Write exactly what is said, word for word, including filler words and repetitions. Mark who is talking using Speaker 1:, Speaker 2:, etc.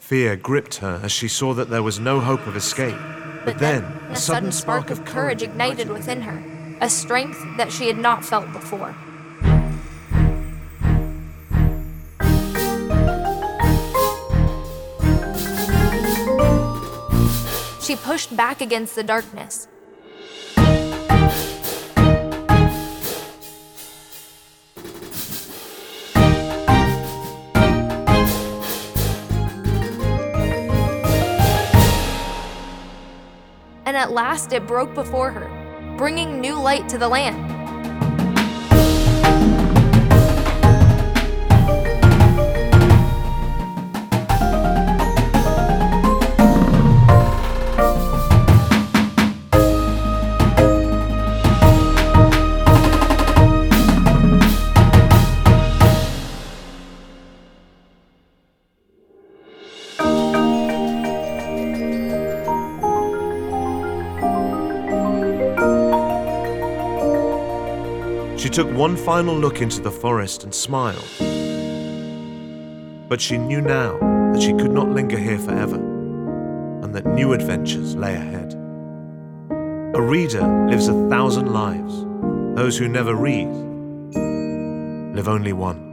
Speaker 1: Fear gripped her as she saw that there was no hope of escape. But then,
Speaker 2: a sudden spark of courage ignited within her, a strength that she had not felt before. She pushed back against the darkness. And at last it broke before her, bringing new light to the land.
Speaker 1: She took one final look into the forest and smiled. But she knew now that she could not linger here forever, and that new adventures lay ahead. A reader lives a thousand lives. Those who never read live only one.